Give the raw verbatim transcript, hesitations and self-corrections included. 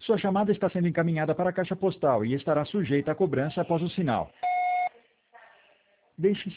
Sua chamada está sendo encaminhada para a caixa postal e estará sujeita a cobrança após o sinal. Deixe